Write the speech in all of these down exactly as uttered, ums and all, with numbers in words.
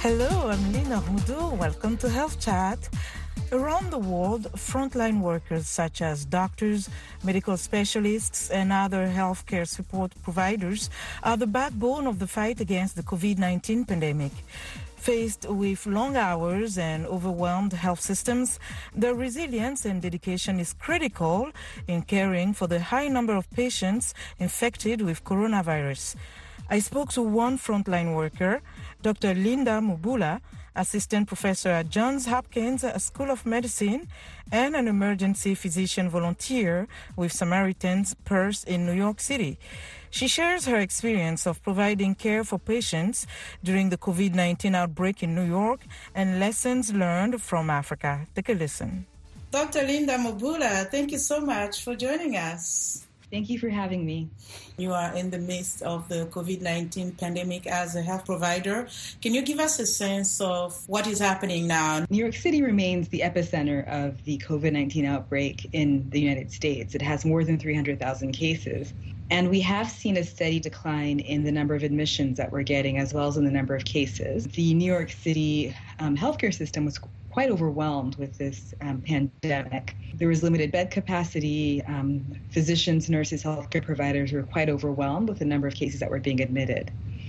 Hello, I'm Lina Houdou. Welcome to Health Chat. Around the world, frontline workers such as doctors, medical specialists, and other healthcare support providers are the backbone of the fight against the COVID nineteen pandemic. Faced with long hours and overwhelmed health systems, their resilience and dedication is critical in caring for the high number of patients infected with coronavirus. I spoke to one frontline worker, Doctor Linda Mubula, assistant professor at Johns Hopkins School of Medicine and an emergency physician volunteer with Samaritan's Purse in New York City. She shares her experience of providing care for patients during the COVID nineteen outbreak in New York and lessons learned from Africa. Take a listen. Doctor Linda Mubula, thank you so much for joining us. Thank you for having me. You are in the midst of the COVID nineteen pandemic as a health provider. Can you give us a sense of what is happening now? New York City remains the epicenter of the COVID nineteen outbreak in the United States. It has more than three hundred thousand cases. And we have seen a steady decline in the number of admissions that we're getting, as well as in the number of cases. The New York City um, healthcare system was quite overwhelmed with this um, pandemic. There was limited bed capacity. Um, physicians, nurses, healthcare providers were quite overwhelmed with the number of cases that were being admitted.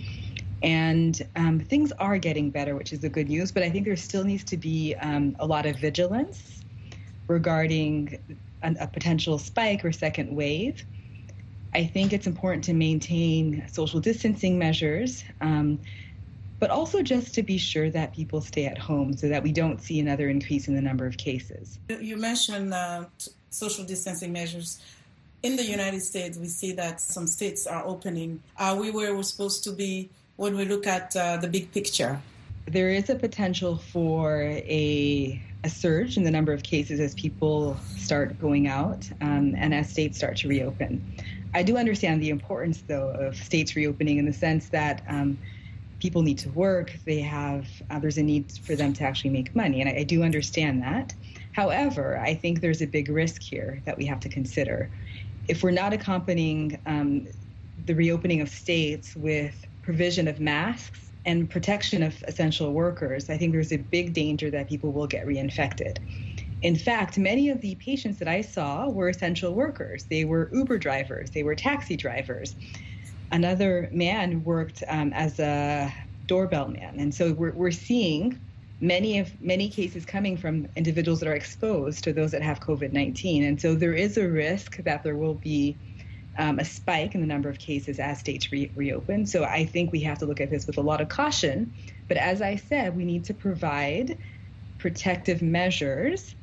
And um, things are getting better, which is the good news, but I think there still needs to be um, a lot of vigilance regarding a, a potential spike or second wave. I think it's important to maintain social distancing measures, um, but also just to be sure that people stay at home so that we don't see another increase in the number of cases. You mentioned uh, social distancing measures. In the United States, we see that some states are opening. Are we where we're supposed to be when we look at uh, the big picture? There is a potential for a, a surge in the number of cases as people start going out um, and as states start to reopen. I do understand the importance, though, of states reopening in the sense that um, people need to work. They have uh, there's a need for them to actually make money, and I, I do understand that. However, I think there's a big risk here that we have to consider. If we're not accompanying um, the reopening of states with provision of masks and protection of essential workers, I think there's a big danger that people will get reinfected. In fact, many of the patients that I saw were essential workers. They were Uber drivers. They were taxi drivers. Another man worked um, as a doorbell man. And so we're, we're seeing many of many cases coming from individuals that are exposed to those that have COVID nineteen. And so there is a risk that there will be um, a spike in the number of cases as states re- reopen. So I think we have to look at this with a lot of caution. But as I said, we need to provide protective measures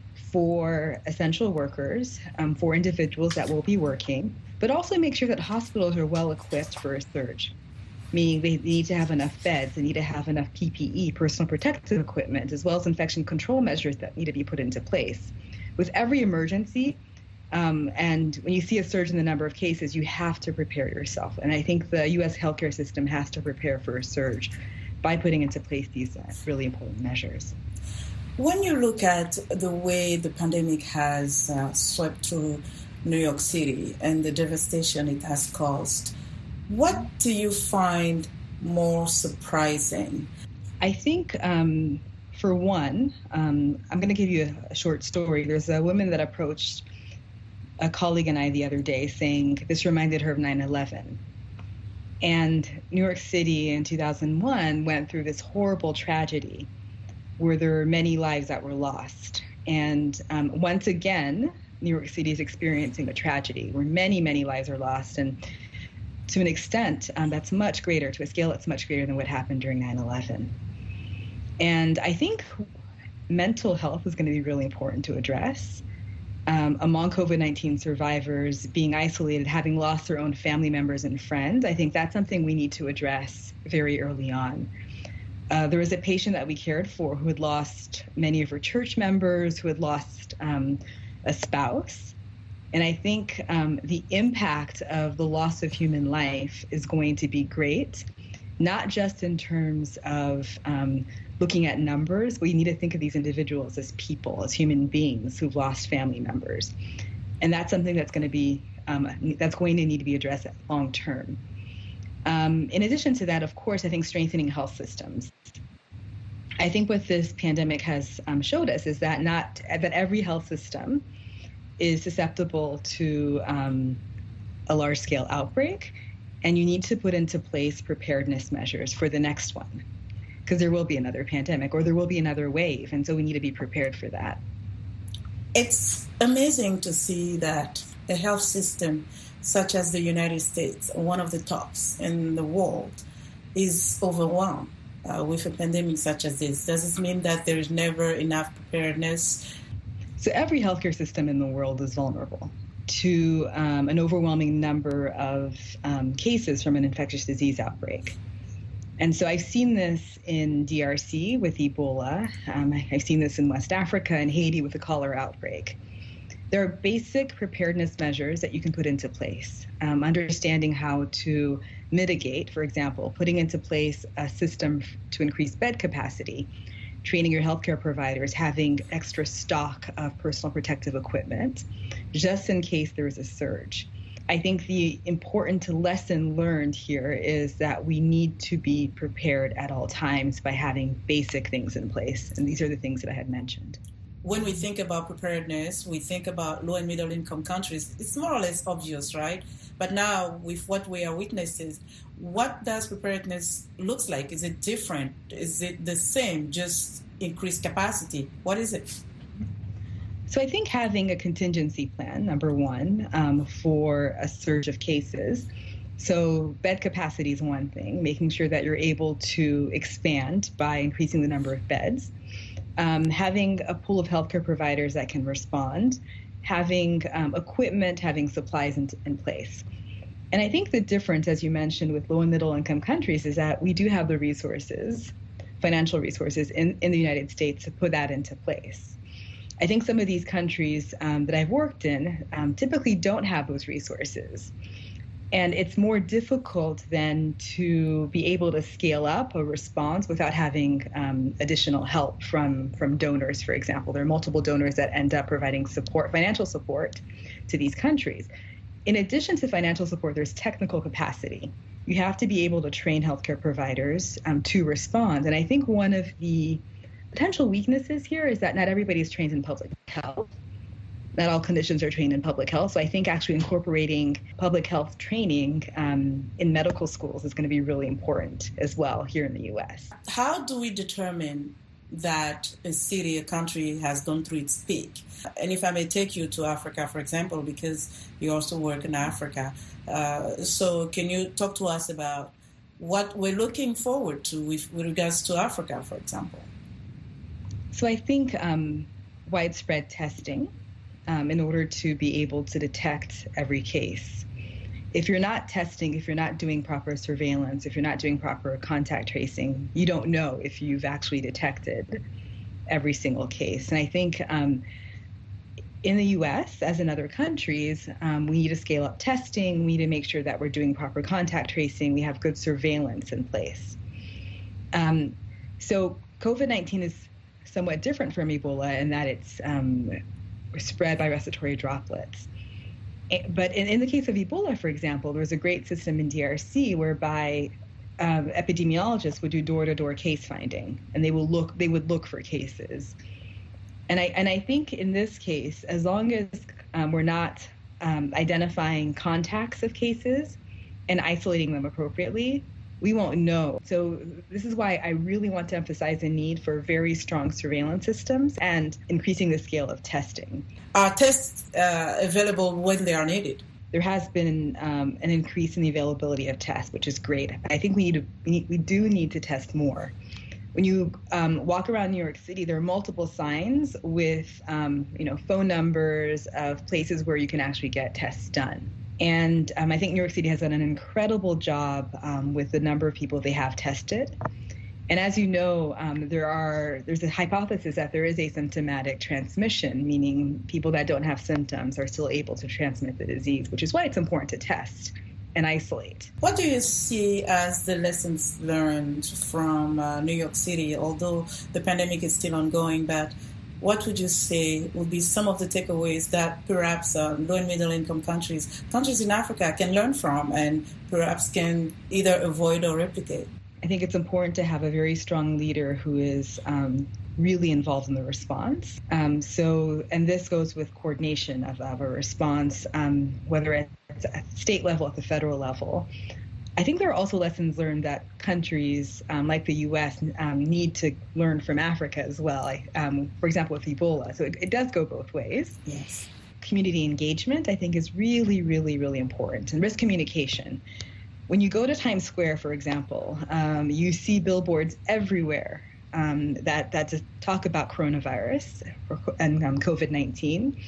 for essential workers, um, for individuals that will be working, but also make sure that hospitals are well equipped for a surge, meaning they need to have enough beds, they need to have enough P P E, personal protective equipment, as well as infection control measures that need to be put into place. With every emergency, um, and when you see a surge in the number of cases, you have to prepare yourself. And I think the U S healthcare system has to prepare for a surge by putting into place these uh, really important measures. When you look at the way the pandemic has uh, swept through New York City and the devastation it has caused, what do you find more surprising? I think, um, for one, um, I'm going to give you a, a short story. There's a woman that approached a colleague and I the other day saying this reminded her of nine eleven. And New York City in two thousand one went through this horrible tragedy where there were many lives that were lost. And um, once again, New York City is experiencing a tragedy where many, many lives are lost. And to an extent, um, that's much greater, to a scale that's much greater than what happened during nine eleven. And I think mental health is going to be really important to address. Um, among COVID nineteen survivors, being isolated, having lost their own family members and friends, I think that's something we need to address very early on. Uh, there was a patient that we cared for who had lost many of her church members, who had lost um, a spouse. And I think um, the impact of the loss of human life is going to be great, not just in terms of um, looking at numbers, but you need to think of these individuals as people, as human beings who've lost family members. And that's something that's going to be, um, that's going to need to be addressed long term. Um, in addition to that, of course, I think strengthening health systems. I think what this pandemic has um, showed us is that not that every health system is susceptible to um, a large-scale outbreak, and you need to put into place preparedness measures for the next one, because there will be another pandemic or there will be another wave, and so we need to be prepared for that. It's amazing to see that a health system such as the United States, one of the tops in the world, is overwhelmed uh, with a pandemic such as this. Does this mean that there is never enough preparedness? So every healthcare system in the world is vulnerable to um, an overwhelming number of um, cases from an infectious disease outbreak. And so I've seen this in D R C with Ebola. Um, I've seen this in West Africa and Haiti with the cholera outbreak. There are basic preparedness measures that you can put into place. Um, understanding how to mitigate, for example, putting into place a system to increase bed capacity, training your healthcare providers, having extra stock of personal protective equipment, just in case there is a surge. I think the important lesson learned here is that we need to be prepared at all times by having basic things in place. And these are the things that I had mentioned. When we think about preparedness, we think about low and middle income countries. It's more or less obvious, right? But now with what we are witnessing, what does preparedness looks like? Is it different? Is it the same, just increased capacity? What is it? So I think having a contingency plan, number one, um, for a surge of cases. So bed capacity is one thing, making sure that you're able to expand by increasing the number of beds. Um, having a pool of healthcare providers that can respond, having um, equipment, having supplies in, in place. And I think the difference, as you mentioned, with low and middle income countries is that we do have the resources, financial resources in, in the United States to put that into place. I think some of these countries um, that I've worked in um, typically don't have those resources. And it's more difficult then to be able to scale up a response without having um, additional help from, from donors, for example. There are multiple donors that end up providing support, financial support to these countries. In addition to financial support, there's technical capacity. You have to be able to train healthcare providers um, to respond. And I think one of the potential weaknesses here is that not everybody is trained in public health. Not all clinicians are trained in public health. So I think actually incorporating public health training um, in medical schools is going to be really important as well here in the U S. How do we determine that a city, a country has gone through its peak? And if I may take you to Africa, for example, because you also work in Africa. Uh, so can you talk to us about what we're looking forward to with, with regards to Africa, for example? So I think um, widespread testing um, in order to be able to detect every case. If you're not testing, if you're not doing proper surveillance, if you're not doing proper contact tracing, you don't know if you've actually detected every single case. And I think um, in the U S, as in other countries, um, we need to scale up testing. We need to make sure that we're doing proper contact tracing. We have good surveillance in place. Um, so COVID nineteen is somewhat different from Ebola in that it's um, spread by respiratory droplets. But in, in the case of Ebola, for example, there was a great system in D R C whereby um, epidemiologists would do door-to-door case finding, and they will look. They would look for cases. And I and I think in this case, as long as um, we're not um, identifying contacts of cases and isolating them appropriately, we won't know. So this is why I really want to emphasize the need for very strong surveillance systems and increasing the scale of testing. Are tests uh, available when they are needed? There has been um, an increase in the availability of tests, which is great. I think we need to, we, need, we do need to test more. When you um, walk around New York City, there are multiple signs with um, you know phone numbers of places where you can actually get tests done. And um, I think New York City has done an incredible job um, with the number of people they have tested. And as you know, um, there are there's a hypothesis that there is asymptomatic transmission, meaning people that don't have symptoms are still able to transmit the disease, which is why it's important to test and isolate. What do you see as the lessons learned from uh, New York City, although the pandemic is still ongoing, but what would you say would be some of the takeaways that perhaps uh, low and middle income countries, countries in Africa can learn from and perhaps can either avoid or replicate? I think it's important to have a very strong leader who is um, really involved in the response. Um, so, and this goes with coordination of, of a response, um, whether it's at state level, at the federal level. I think there are also lessons learned that countries um, like the U S um, need to learn from Africa as well. I, um, for example, with Ebola. So it, it does go both ways. Yes. Community engagement, I think, is really, really, really important. And risk communication. When you go to Times Square, for example, um, you see billboards everywhere um, that, that just talk about coronavirus and um, COVID nineteen,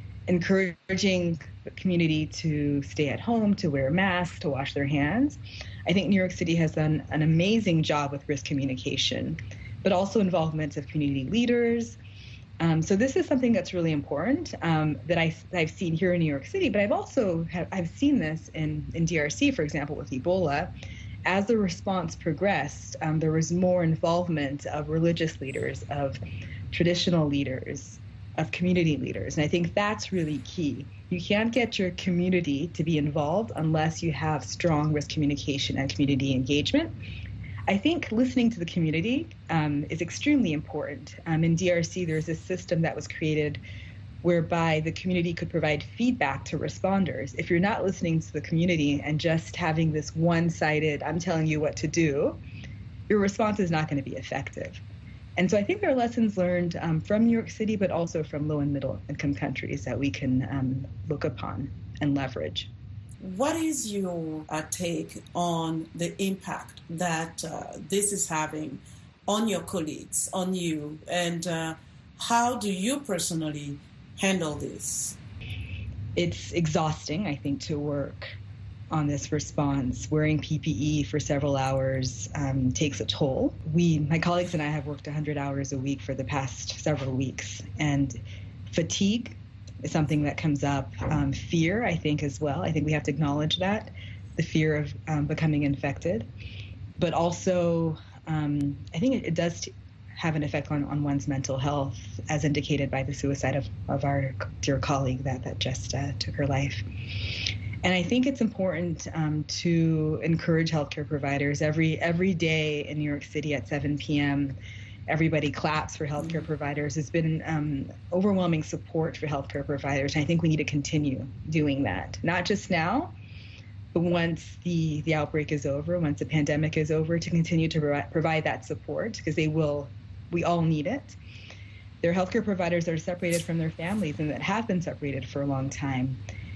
encouraging the community to stay at home, to wear masks, to wash their hands. I think New York City has done an amazing job with risk communication, but also involvement of community leaders. Um, so this is something that's really important um, that I, I've seen here in New York City, but I've also have, I've seen this in, in D R C, for example, with Ebola. As the response progressed, um, there was more involvement of religious leaders, of traditional leaders, of community leaders. And I think that's really key. You can't get your community to be involved unless you have strong risk communication and community engagement. I think listening to the community um, is extremely important. Um, in D R C, there's a system that was created whereby the community could provide feedback to responders. If you're not listening to the community and just having this one-sided, I'm telling you what to do, your response is not going to be effective. And so I think there are lessons learned um, from New York City, but also from low and middle income countries that we can um, look upon and leverage. What is your uh, take on the impact that uh, this is having on your colleagues, on you, and uh, how do you personally handle this? It's exhausting, I think, to work on this response. Wearing P P E for several hours um, takes a toll. We, my colleagues and I have worked one hundred hours a week for the past several weeks, and fatigue is something that comes up. Um, fear, I think, as well. I think we have to acknowledge that, the fear of um, becoming infected. But also, um, I think it, it does t- have an effect on, on one's mental health, as indicated by the suicide of, of our dear colleague that, that just uh, took her life. And I think it's important um, to encourage healthcare providers. Every, every day in New York City at seven p.m., everybody claps for healthcare providers. There's been um, overwhelming support for healthcare providers, and I think we need to continue doing that. Not just now, but once the, the outbreak is over, once the pandemic is over, to continue to pro- provide that support, because they will, we all need it. There are healthcare providers that are separated from their families and that have been separated for a long time.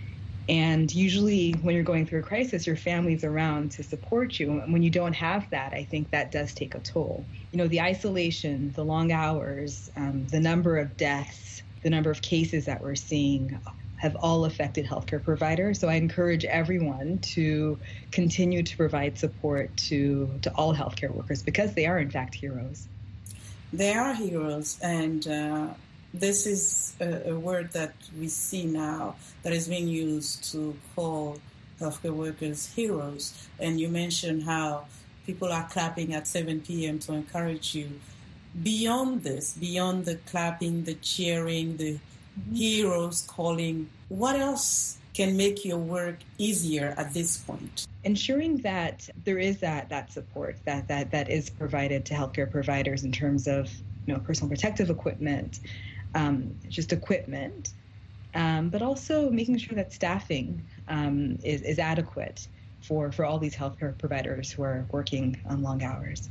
And usually when you're going through a crisis, your family's around to support you. And when you don't have that, I think that does take a toll. You know, the isolation, the long hours, um, the number of deaths, the number of cases that we're seeing have all affected healthcare providers. So I encourage everyone to continue to provide support to, to all healthcare workers, because they are, in fact, heroes. They are heroes, and uh, this is a, a word that we see now that is being used to call healthcare workers heroes. And you mentioned how people are clapping at seven p.m. to encourage you. Beyond this, beyond the clapping, the cheering, the mm-hmm. heroes calling, what else can make your work easier at this point? Ensuring that there is that that support that that that is provided to healthcare providers in terms of, you know, personal protective equipment, um, just equipment, um, but also making sure that staffing um, is, is adequate for, for all these healthcare providers who are working on long hours.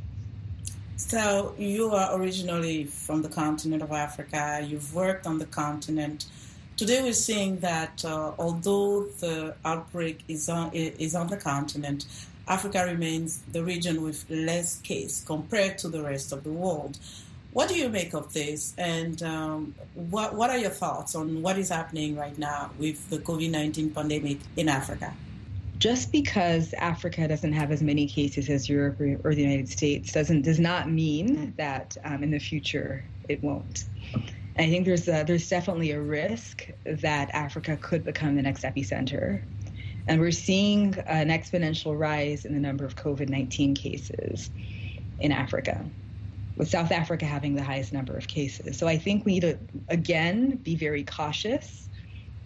So you are originally from the continent of Africa. You've worked on the continent. Today we're seeing that uh, although the outbreak is on, is on the continent, Africa remains the region with less case compared to the rest of the world. What do you make of this, and um, what, what are your thoughts on what is happening right now with the COVID nineteen pandemic in Africa? Just because Africa doesn't have as many cases as Europe or, or the United States doesn't does not mean that um, in the future it won't. I think there's a, there's definitely a risk that Africa could become the next epicenter. And we're seeing an exponential rise in the number of COVID nineteen cases in Africa, with South Africa having the highest number of cases. So I think we need to, again, be very cautious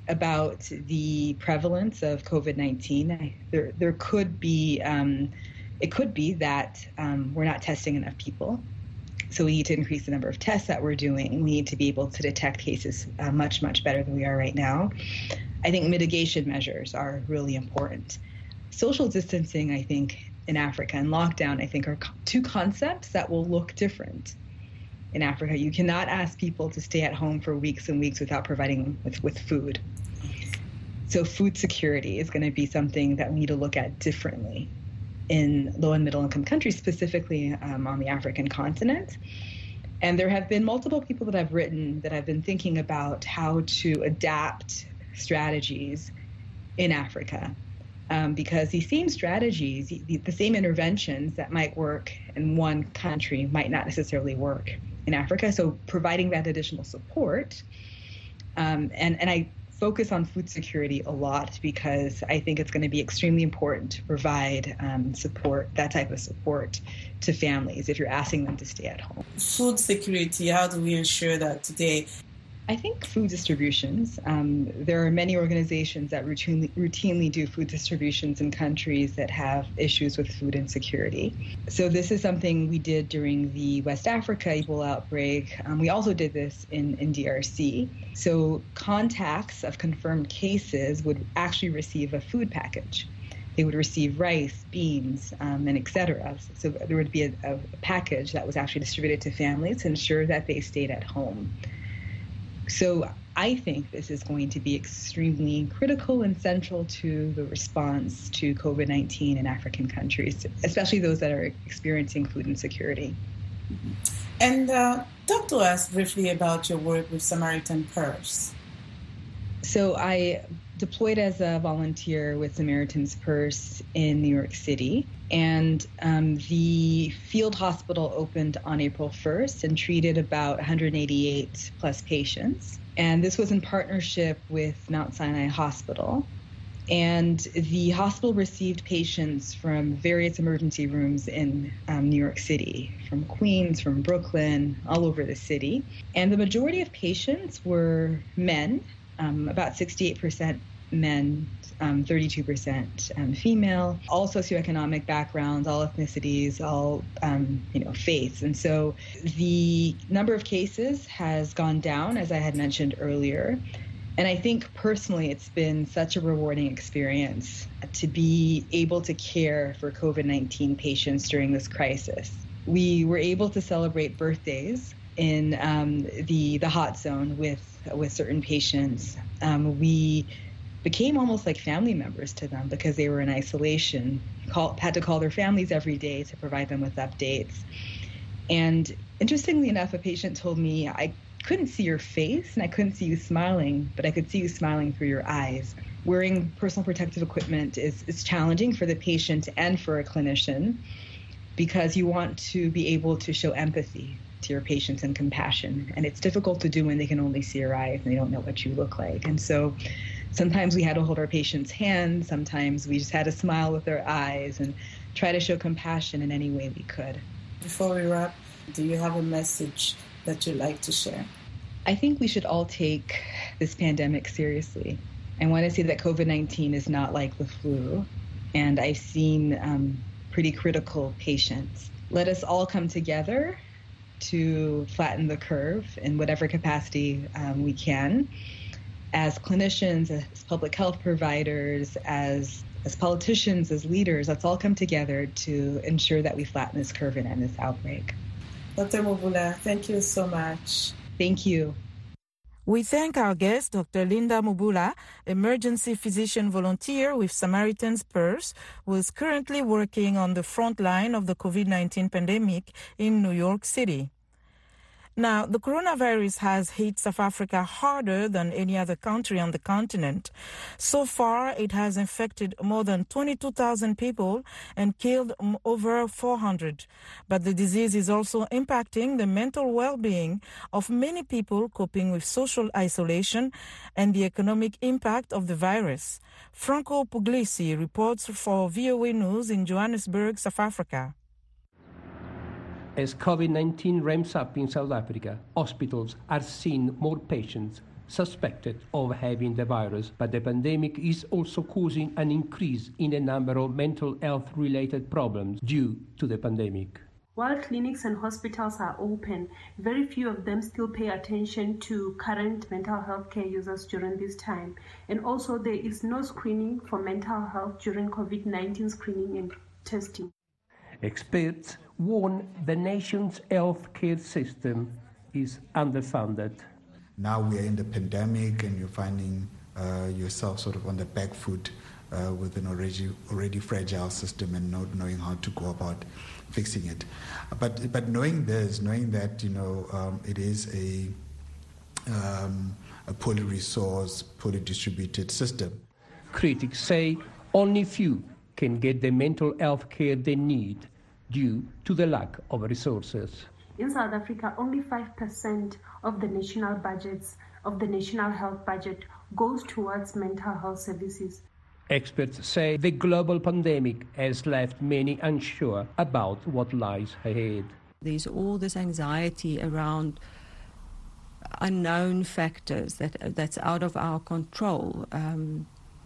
about the prevalence of COVID nineteen. There, there could be um, It could be that um, we're not testing enough people. So we need to increase the number of tests that we're doing. We need to be able to detect cases uh, much, much better than we are right now. I think mitigation measures are really important. Social distancing, I think, in Africa and lockdown, I think, are co- two concepts that will look different in Africa. You cannot ask people to stay at home for weeks and weeks without providing them with, with food. So food security is going to be something that we need to look at differently in low and middle income countries, specifically um, on the African continent. And there have been multiple people that I've written that have been thinking about how to adapt strategies in Africa. Um, because these same strategies, the, the same interventions that might work in one country might not necessarily work in Africa. So providing that additional support, um, and, and I focus on food security a lot because I think it's going to be extremely important to provide um, support, that type of support to families if you're asking them to stay at home. Food security, how do we ensure that today? I think food distributions, um, there are many organizations that routinely, routinely do food distributions in countries that have issues with food insecurity. So this is something we did during the West Africa Ebola outbreak. Um, we also did this in, in D R C. So contacts of confirmed cases would actually receive a food package. They would receive rice, beans, um, and et cetera. So there would be a, a package that was actually distributed to families to ensure that they stayed at home. So I think this is going to be extremely critical and central to the response to COVID nineteen in African countries, especially those that are experiencing food insecurity. And uh, talk to us briefly about your work with Samaritan Purse. So I deployed as a volunteer with Samaritan's Purse in New York City. And um, the field hospital opened on April first and treated about one hundred eighty-eight plus patients. And this was in partnership with Mount Sinai Hospital. And the hospital received patients from various emergency rooms in um, New York City, from Queens, from Brooklyn, all over the city. And the majority of patients were men, um, about sixty-eight percent men, um, thirty-two percent um, female, all socioeconomic backgrounds, all ethnicities, all um, you know, faiths. And so the number of cases has gone down, as I had mentioned earlier. And I think personally it's been such a rewarding experience to be able to care for COVID nineteen patients during this crisis. We were able to celebrate birthdays in um, the the hot zone with with certain patients. Um, we became almost like family members to them because they were in isolation, call, had to call their families every day to provide them with updates. And interestingly enough, a patient told me, I couldn't see your face and I couldn't see you smiling, but I could see you smiling through your eyes. Wearing personal protective equipment is, is challenging for the patient and for a clinician because you want to be able to show empathy to your patients and compassion. And it's difficult to do when they can only see your eyes and they don't know what you look like. And so sometimes we had to hold our patients' hands. Sometimes we just had to smile with our eyes and try to show compassion in any way we could. Before we wrap, do you have a message that you'd like to share? I think we should all take this pandemic seriously. I want to say that COVID nineteen is not like the flu, and I've seen um, pretty critical patients. Let us all come together to flatten the curve in whatever capacity um, we can. As clinicians, as public health providers, as as politicians, as leaders, let's all come together to ensure that we flatten this curve and end this outbreak. Doctor Mubula, thank you so much. Thank you. We thank our guest, Doctor Linda Mubula, emergency physician volunteer with Samaritan's Purse, who is currently working on the front line of the COVID nineteen pandemic in New York City. Now, the coronavirus has hit South Africa harder than any other country on the continent. So far, it has infected more than twenty-two thousand people and killed over four hundred. But the disease is also impacting the mental well-being of many people coping with social isolation and the economic impact of the virus. Franco Puglisi reports for V O A News in Johannesburg, South Africa. As COVID nineteen ramps up in South Africa, hospitals are seeing more patients suspected of having the virus, but the pandemic is also causing an increase in the number of mental health-related problems due to the pandemic. While clinics and hospitals are open, very few of them still pay attention to current mental health care users during this time. And also there is no screening for mental health during COVID nineteen screening and testing. Experts warn the nation's healthcare system is underfunded. Now we are in the pandemic and you're finding uh, yourself sort of on the back foot uh, with an already already fragile system and not knowing how to go about fixing it. But but knowing this, knowing that, you know, um, it is a, um, a poorly resourced, poorly distributed system. Critics say only few can get the mental health care they need due to the lack of resources. In South Africa, only five percent of the national budgets, of the national health budget, goes towards mental health services. Experts say the global pandemic has left many unsure about what lies ahead. There's all this anxiety around unknown factors that that's out of our control. Um,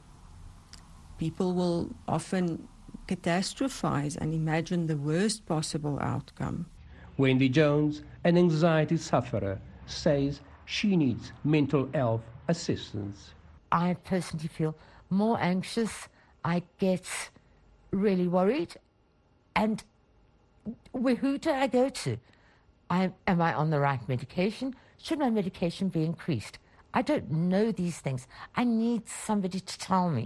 people will often catastrophize and imagine the worst possible outcome. Wendy Jones, an anxiety sufferer, says she needs mental health assistance. I personally feel more anxious. I get really worried. And where, who do I go to? I, am I on the right medication? Should my medication be increased? I don't know these things. I need somebody to tell me.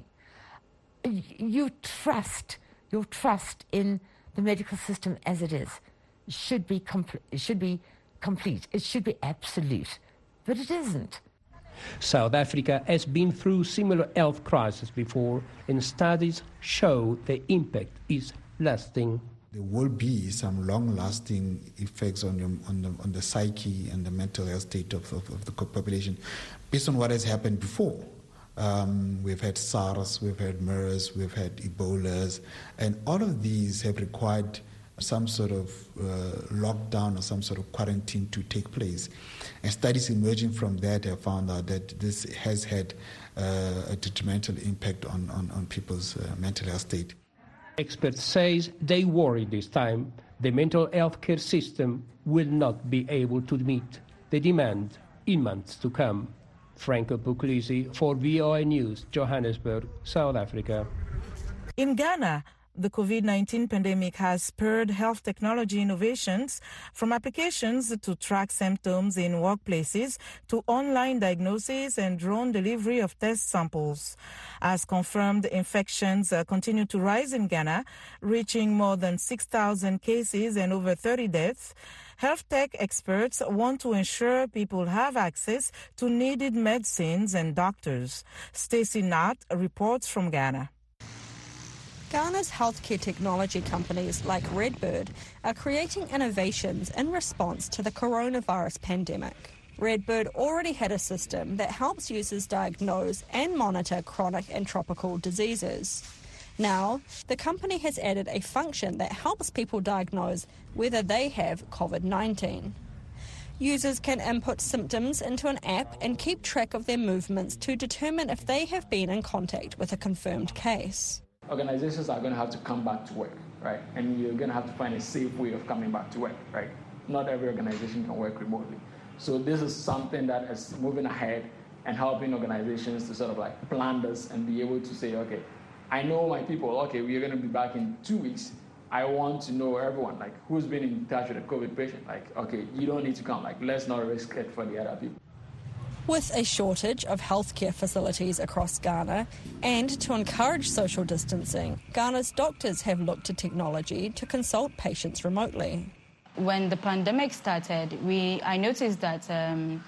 You trust, your trust in the medical system as it is should be compl- it should be complete. It should be absolute. But it isn't. South Africa has been through similar health crises before, and studies show the impact is lasting. There will be some long-lasting effects on, your, on, the, on the psyche and the mental health state of, of, of the population based on what has happened before. Um, we've had SARS, we've had MERS, we've had Ebolas, and all of these have required some sort of uh, lockdown or some sort of quarantine to take place. And studies emerging from that have found out that this has had uh, a detrimental impact on, on, on people's uh, mental health state. Experts say they worry this time the mental health care system will not be able to meet the demand in months to come. Franco Puglisi for V O A News, Johannesburg, South Africa. In Ghana, the COVID nineteen pandemic has spurred health technology innovations, from applications to track symptoms in workplaces to online diagnosis and drone delivery of test samples. As confirmed, infections uh, continue to rise in Ghana, reaching more than six thousand cases and over thirty deaths. Health tech experts want to ensure people have access to needed medicines and doctors. Stacey Knott reports from Ghana. Ghana's healthcare technology companies like Redbird are creating innovations in response to the coronavirus pandemic. Redbird already had a system that helps users diagnose and monitor chronic and tropical diseases. Now, the company has added a function that helps people diagnose whether they have COVID nineteen. Users can input symptoms into an app and keep track of their movements to determine if they have been in contact with a confirmed case. Organizations are going to have to come back to work, right? And you're going to have to find a safe way of coming back to work, right? Not every organization can work remotely. So this is something that is moving ahead and helping organizations to sort of like plan this and be able to say, okay, I know my people, okay, we're going to be back in two weeks. I want to know everyone, like who's been in touch with a COVID patient. Like, okay, you don't need to come. Like, let's not risk it for the other people. With a shortage of healthcare facilities across Ghana and to encourage social distancing, Ghana's doctors have looked to technology to consult patients remotely. When the pandemic started, we I noticed that um,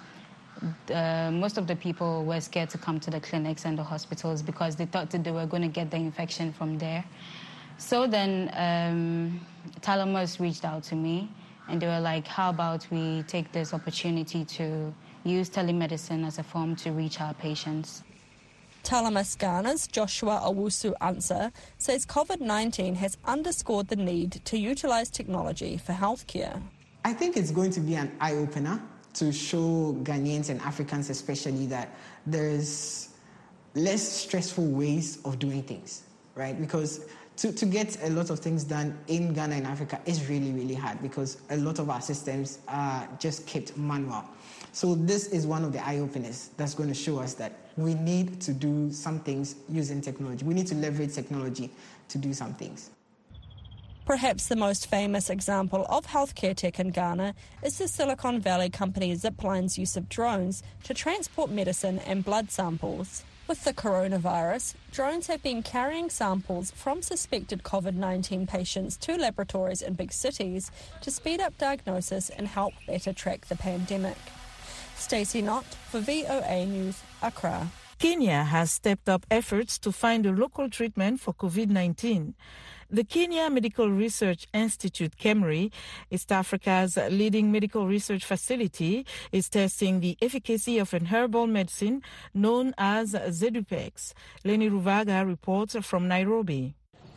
uh, most of the people were scared to come to the clinics and the hospitals because they thought that they were going to get the infection from there. So then um, Thalamus reached out to me and they were like, how about we take this opportunity to use telemedicine as a form to reach our patients. Thalamus Ghana's Joshua Owusu Ansah says COVID nineteen has underscored the need to utilise technology for healthcare. I think it's going to be an eye-opener to show Ghanaians and Africans especially that there's less stressful ways of doing things, right? Because to, to get a lot of things done in Ghana and Africa is really, really hard because a lot of our systems are just kept manual. So this is one of the eye-openers that's going to show us that we need to do some things using technology. We need to leverage technology to do some things. Perhaps the most famous example of healthcare tech in Ghana is the Silicon Valley company Zipline's use of drones to transport medicine and blood samples. With the coronavirus, drones have been carrying samples from suspected COVID nineteen patients to laboratories in big cities to speed up diagnosis and help better track the pandemic. Stacey Knott for V O A News, Accra. Kenya has stepped up efforts to find a local treatment for COVID nineteen. The Kenya Medical Research Institute, KEMRI, East Africa's leading medical research facility, is testing the efficacy of an herbal medicine known as Zedupex. Lenny Ruvaga reports from Nairobi.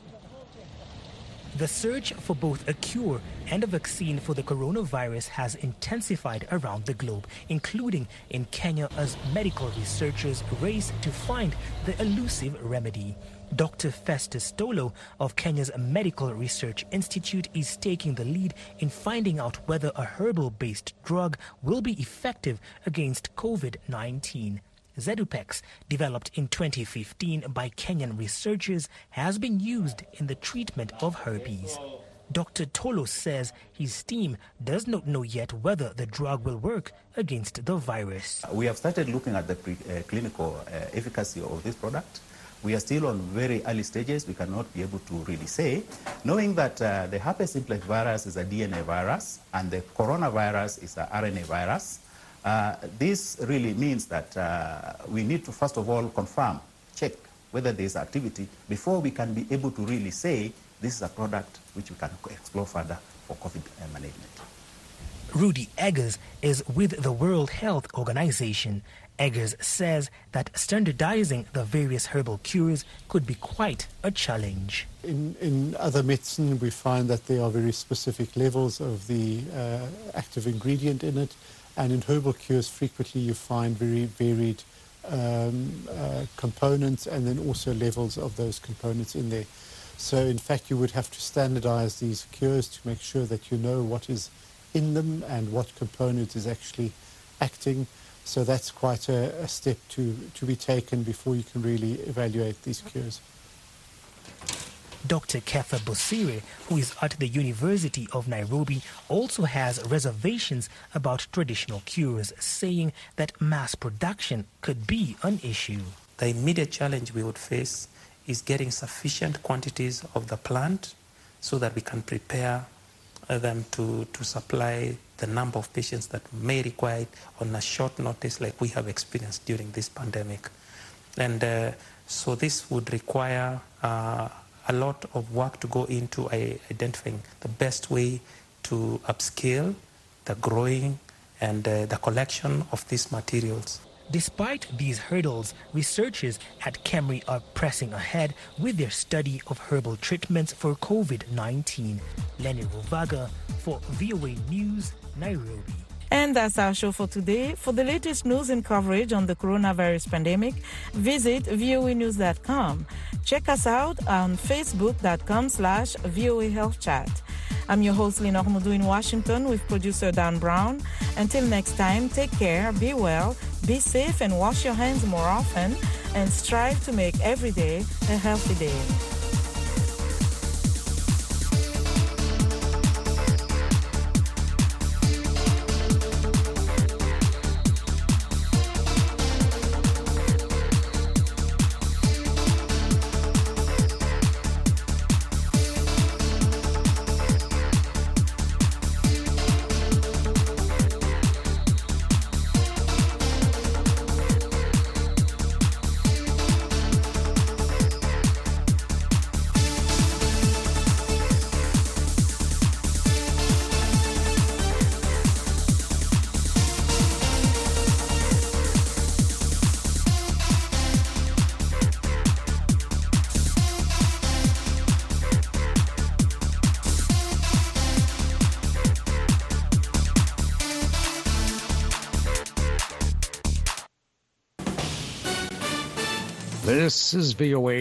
The search for both a cure and a vaccine for the coronavirus has intensified around the globe, including in Kenya, as medical researchers race to find the elusive remedy. Doctor Festus Tolo of Kenya's Medical Research Institute is taking the lead in finding out whether a herbal-based drug will be effective against COVID nineteen. Zedupex, developed in twenty fifteen by Kenyan researchers, has been used in the treatment of herpes. Doctor Tolo says his team does not know yet whether the drug will work against the virus. We have started looking at the pre, uh, clinical uh, efficacy of this product. We are still on very early stages. We cannot be able to really say, knowing that uh, the herpes simplex virus is a D N A virus and the coronavirus is an R N A virus. Uh, this really means that uh, we need to first of all confirm, check whether there is activity before we can be able to really say this is a product which we can explore further for COVID management. Rudy Eggers is with the World Health Organization. Eggers says that standardizing the various herbal cures could be quite a challenge. In, in other medicine, we find that there are very specific levels of the uh, active ingredient in it, and in herbal cures, frequently you find very varied um, uh, components and then also levels of those components in there. So, in fact, you would have to standardize these cures to make sure that you know what is in them and what component is actually acting. So that's quite a, a step to, to be taken before you can really evaluate these cures. Doctor Ketha Bosire, who is at the University of Nairobi, also has reservations about traditional cures, saying that mass production could be an issue. The immediate challenge we would face is getting sufficient quantities of the plant so that we can prepare them to, to supply the number of patients that may require it on a short notice like we have experienced during this pandemic. And uh, so this would require uh, a lot of work to go into uh, identifying the best way to upscale the growing and uh, the collection of these materials. Despite these hurdles, researchers at KEMRI are pressing ahead with their study of herbal treatments for COVID nineteen. Lenny Ruvaga for V O A News, Nairobi. And that's our show for today. For the latest news and coverage on the coronavirus pandemic, visit V O A news dot com. Check us out on facebook.com slash VOA Health Chat. I'm your host, Lina Hormudu in Washington with producer Dan Brown. Until next time, take care, be well, be safe, and wash your hands more often, and strive to make every day a healthy day. This is V O A